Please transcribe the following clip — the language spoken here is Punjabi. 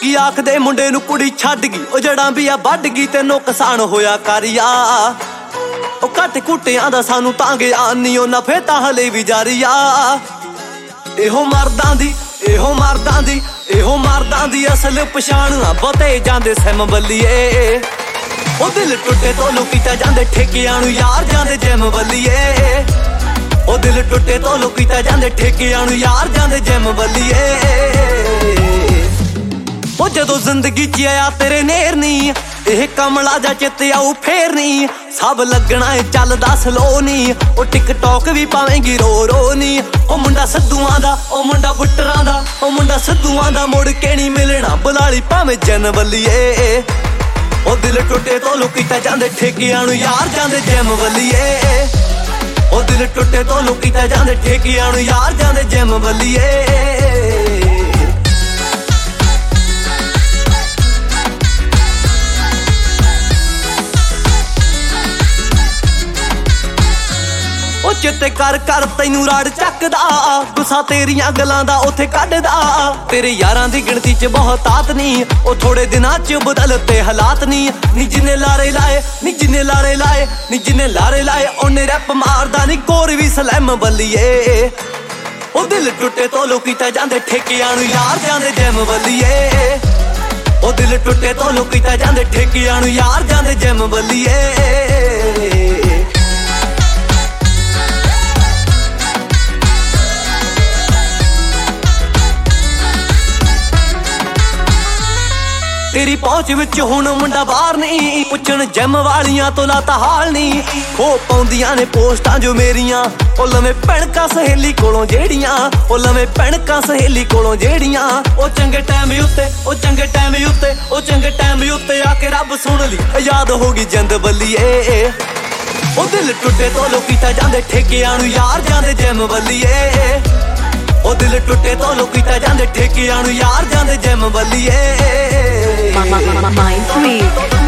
ਲੋਕੀ ਆਖਦੇ ਮੁੰਡੇ ਨੂੰ ਕੁੜੀ ਛੱਡ ਗਈ, ਉਹ ਜੜਾਂ ਵੀ ਆ ਵੱਢ ਗਈ ਤੇ ਨੁਕਸਾਨ ਹੋਇਆ ਕਰਿਆ। ਉਹ ਘੱਟ ਕੁੱਟਿਆਂ ਦਾ ਸਾਨੂੰ ਤਾਂ ਗਿਆਨ ਨੀ, ਉਹ ਨਫੇ ਤਾਂ ਹਲੇ ਵੀ ਜਾਰੀ ਆ। ਇਹੋ ਮਰਦਾਂ ਦੀ ਅਸਲ ਪਛਾਣ ਆ, ਬਹੁਤੇ ਜਾਂਦੇ ਸਿਮ ਬੱਲੀਏ। ਉਹ ਦਿਲ ਟੁੱਟੇ ਤੋਂ ਲੋਕੀ ਤਾਂ ਜਾਂਦੇ ਠੇਕਿਆਂ ਨੂੰ ਯਾਰ, ਜਾਂਦੇ ਜਿਮ ਬੱਲੀਏ। ਉਹ ਦਿਲ ਟੁੱਟੇ ਤੋਂ ਲੋਕੀ ਤਾਂ ਜਾਂਦੇ ਠੇਕਿਆਂ ਨੂੰ ਯਾਰ, ਜਾਂਦੇ ਜਿਮ ਬੱਲੀਏ। ਉਹ ਜਦੋਂ ਜ਼ਿੰਦਗੀ 'ਚ ਆਇਆ ਤੇਰੇ ਨੇਰ ਨੀ, ਇਹ ਕਮਲਾ ਜਾ ਚਿੱਤ ਆਊ ਫੇਰ ਨੀ। ਸਭ ਲੱਗਣਾ ਏ ਚੱਲਦਾ ਸਲੋ ਨੀ, ਉਹ ਟਿਕਟੌਕ ਵੀ ਪਾਵੇਂਗੀ ਰੋ ਰੋ ਨੀ। ਉਹ ਮੁੰਡਾ ਸਿੱਧੂਆਂ ਦਾ, ਉਹ ਮੁੰਡਾ ਬੁੱਟਰਾਂ ਦਾ, ਉਹ ਮੁੰਡਾ ਸਿੱਧੂਆਂ ਦਾ ਮੁੜ ਕੇ ਨੀ ਮਿਲਣਾ, ਬੁਲਾਲੀ ਭਾਵੇਂ ਜਨ ਬੱਲੀਏ। ਉਹ ਦਿਲ ਟੁੱਟੇ ਤੋਂ ਲੋਕੀ ਤਾਂ ਜਾਂਦੇ ਠੇਕਿਆਂ ਨੂੰ ਯਾਰ, ਜਾਂਦੇ ਜਿਮ ਬੱਲੀਏ। ਉਹ ਦਿਲ ਟੁੱਟੇ ਤੋਂ ਲੋਕੀ ਤਾਂ ਜਾਂਦੇ ਠੇਕਿਆਂ ਨੂੰ ਯਾਰ, ਜਾਂਦੇ ਜਿਮ ਬੱਲੀਏ। ਉਹ ਚਿੱਤੇ ਕਰ ਤੈਨੂੰ ਰਾੜ ਚੱਕਦਾ, ਗੁੱਸਾ ਤੇਰੀਆਂ ਗੱਲਾਂ ਦਾ ਉੱਥੇ ਕੱਢਦਾ। ਤੇਰੇ ਯਾਰਾਂ ਦੀ ਗਿਣਤੀ 'ਚ ਬਹੁਤਾਤ ਨੀ, ਉਹ ਥੋੜੇ ਦਿਨਾਂ 'ਚ ਬਦਲਤੇ ਹਾਲਾਤ ਨੀ। ਨੀ ਜਿੰਨੇ ਲਾਰੇ ਲਾਏ, ਨੀ ਜਿੰਨੇ ਲਾਰੇ ਲਾਏ, ਨੀ ਜਿੰਨੇ ਲਾਰੇ ਲਾਏ, ਉਹਨੇ ਰੈਪ ਮਾਰਦਾ ਨੀ ਕੋਰ ਵੀ ਸਲੈਮ ਬੱਲੀਏ। ਉਹ ਦਿਲ ਟੁੱਟੇ ਤੋਂ ਲੋਕੀ ਤਾਂ ਜਾਂਦੇ ਠੇਕਿਆਂ ਨੂੰ ਯਾਰ, ਜਾਂਦੇ ਜਿਮ ਬੱਲੀਏ। ਉਹ ਦਿਲ ਟੁੱਟੇ ਤੋਂ ਲੋਕੀ ਤਾਂ ਜਾਂਦੇ ਠੇਕਿਆਂ ਨੂੰ ਯਾਰ, ਜਾਂਦੇ ਜਿਮ ਬੱਲੀਏ। ਤੇਰੀ ਪਹੁੰਚ ਵਿੱਚ ਹੁਣ ਮੁੰਡਾ ਬਾਹਰ ਨਹੀਂ, ਪੁੱਛਣ ਜਿਮ ਵਾਲੀਆਂ ਤੋਂ ਲਾਤਾ ਹਾਲ ਨਹੀਂ। ਉਹ ਪਾਉਂਦੀਆਂ ਨੇ ਪੋਸਟਾਂ ਜੋ ਮੇਰੀਆਂ, ਉਹ ਲਵੇਂ ਭੈਣਕਾਂ ਸਹੇਲੀ ਕੋਲੋਂ ਜਿਹੜੀਆਂ, ਉਹ ਲਵੇਂ ਭੈਣਕਾਂ ਸਹੇਲੀ ਕੋਲੋਂ ਜਿਹੜੀਆਂ। ਉਹ ਚੰਗੇ ਟਾਈਮ ਉੱਤੇ, ਉਹ ਚੰਗੇ ਟਾਈਮ ਉੱਤੇ, ਉਹ ਚੰਗੇ ਟਾਈਮ ਉੱਤੇ ਆ ਕੇ ਰੱਬ ਸੁਣ ਲਈ, ਯਾਦ ਹੋ ਗਈ ਜਿੰਦ ਬੱਲੀਏ। ਉਹ ਦਿਲ ਟੁੱਟੇ ਤੋਂ ਲੋਕੀ ਤਾਂ ਜਾਂਦੇ ਠੇਕਿਆਂ ਨੂੰ ਯਾਰ, ਜਾਂਦੇ ਜਿਮ ਬੱਲੀਏ। ਉਹ ਦਿਲ ਟੁੱਟੇ ਤੋਂ ਲੋਕੀ ਤਾਂ ਜਾਂਦੇ ਠੇਕਿਆਂ ਨੂੰ ਯਾਰ, ਜਾਂਦੇ ਜਿਮ ਬੱਲੀਏ। Mind free.